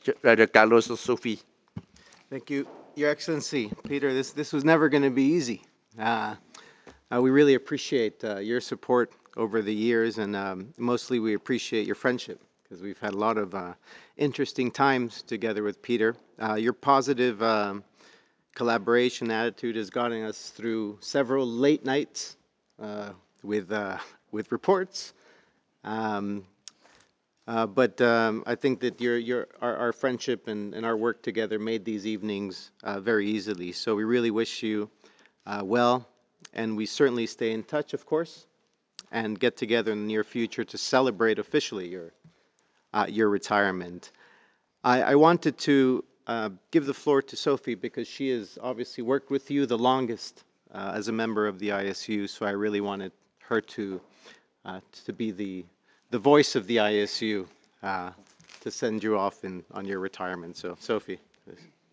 Brother Carlos or Sophie. Thank you, Your Excellency. Peter, this was never going to be easy. Uh, we really appreciate your support over the years, and mostly we appreciate your friendship because we've had a lot of interesting times together with Peter. Your positive collaboration attitude has gotten us through several late nights uh, with with reports. Um, but I think that our friendship and our work together made these evenings very easily. So we really wish you well, and we certainly stay in touch, of course, and get together in the near future to celebrate officially your retirement. I wanted to give the floor to Sophie because she has obviously worked with you the longest as a member of the ISU. So I really wanted her to be the voice of the ISU uh, to send you off on your retirement. So Sophie, please.